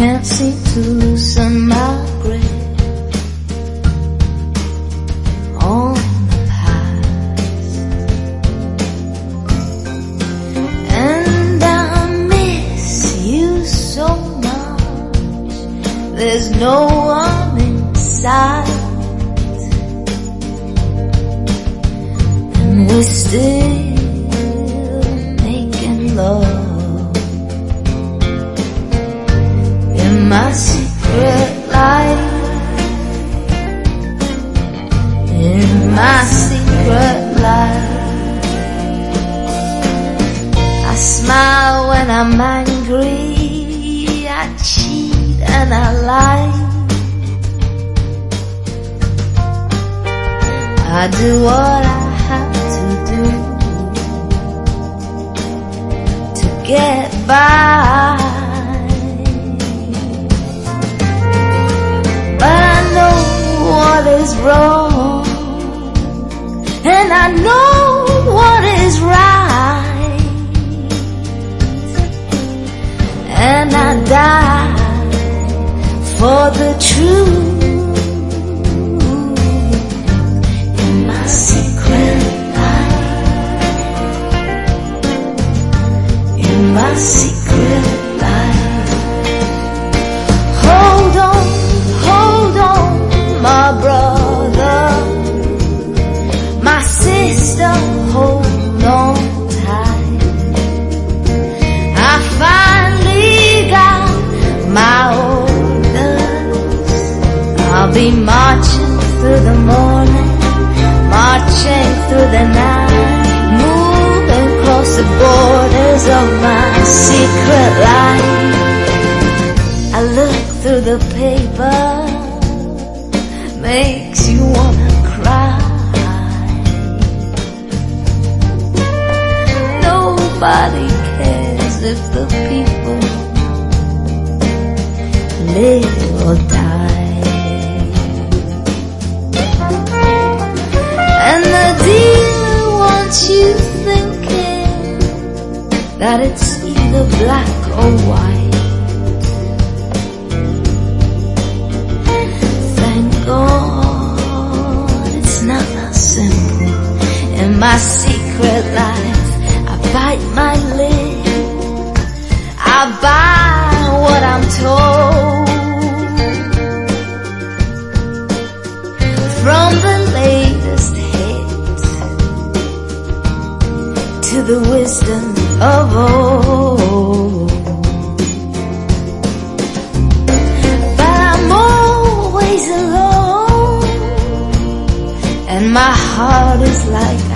can't seem to loosen my grip on the past, and I miss you so much. There's no one inside, and we're still making love in my secret life, in my secret life. I smile when I'm angry, I cheat and I lie, I do what I have to do to get by. But I know what is wrong, and I know what is right, and I die for the truth. In my secret life, in my secret life. Hold on, my brother, my sister, hold on tight. I finally got my orders. I'll be marching through the morning, marching through the night, moving across the borders of my secret life. I look through the paper, makes you wanna cry. Nobody cares if the people live or die, and the dealer wants you thinking that it's either black or white. God, it's not that simple. In my secret life, I bite my lip, I buy what I'm told, from the latest hit to the wisdom of old. But I'm always alone, and my heart is like